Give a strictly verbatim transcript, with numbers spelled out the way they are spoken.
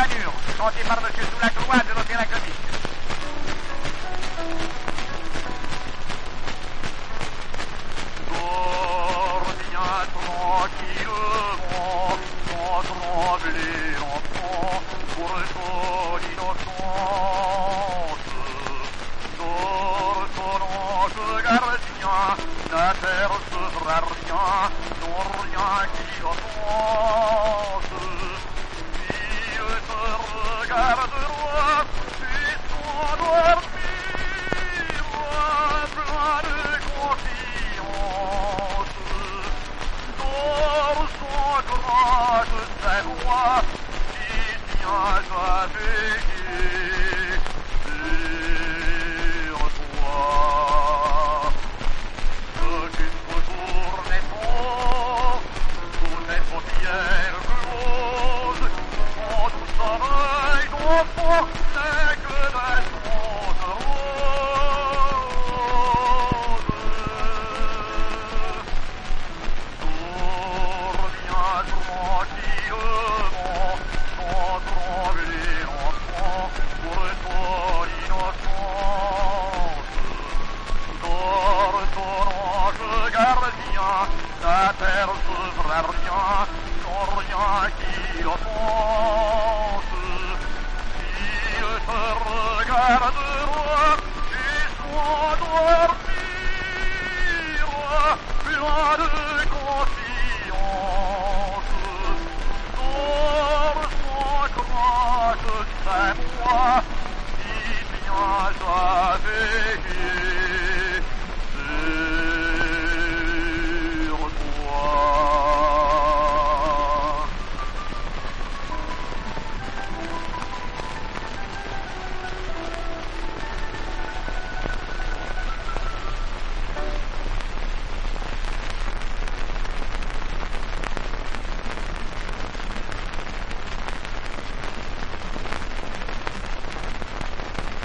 Panure, chanté par Monsieur Soulacroix de l'Opéra Comique. Dors bien tranquillement, sans trembler enfant, pour ton innocence. Dors ton ange gardien, n'apercevra rien, non rien qui offense. S'il te regardera, et s'endormira, plein de confiance. Dors sans crainte sa voix, si tiens avec